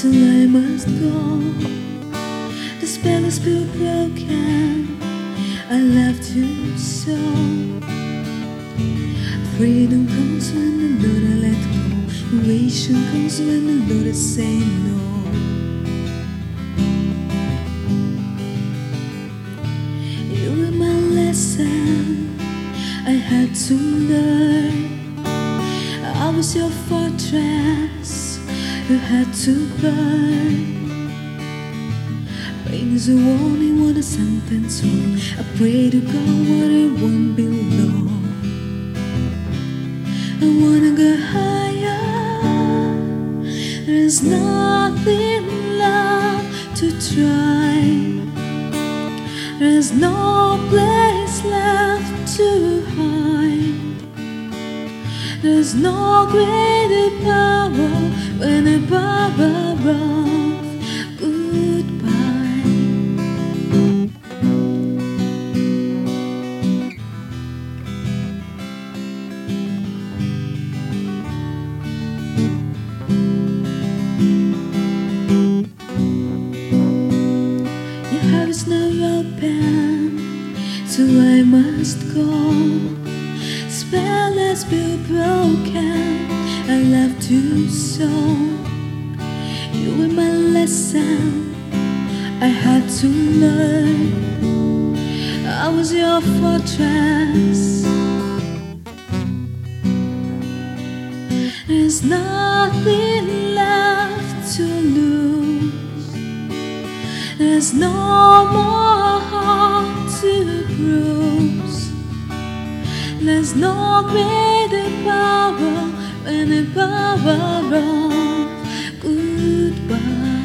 so I must go. The spell is still broken. I left you so. Freedom comes when the Lord I let go. Elation comes when the Lord I say no. You were my lesson I had to learn. I was your fortress you had to burn. Pain is a warning, what a sentence wrong. I pray to God what it won't be long. I wanna go higher. There's nothing left to try. There's no place left to hide. There's no greater power when the power of goodbye. Your heart is now open, so I must go. Spell has been broken, I left you so. You were my lesson I had to learn. I was your fortress. There's nothing left to lose. There's no more heart to bruise. There's no greater power than the power of goodbye.